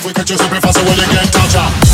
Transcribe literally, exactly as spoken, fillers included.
Quick, quick, sempre faster when you get touch up.